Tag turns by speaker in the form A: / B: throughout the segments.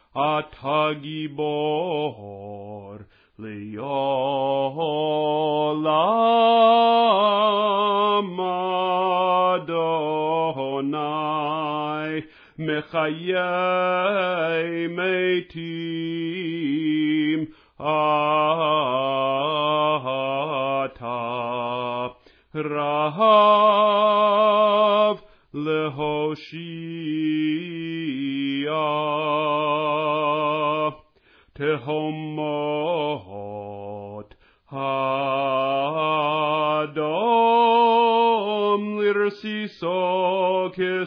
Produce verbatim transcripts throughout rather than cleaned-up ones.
A: אתה גיבור לעולם אדוני מחיי מתים אתה רב להושיע תהומות האדום לרסיסו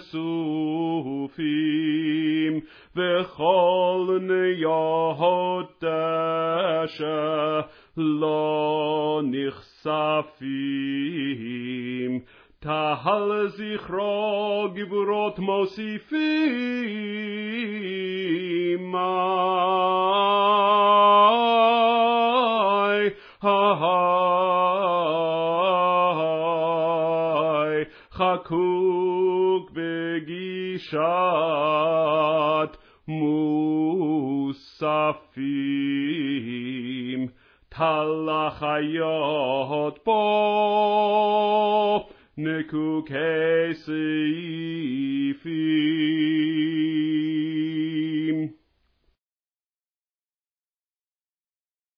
A: כסופים וכל ניות דשא לא נחשפים תהל זכרו גבורות מוסיפים היי היי חקוק בגישת מוספים טל החיות פה נקוקי סעיפים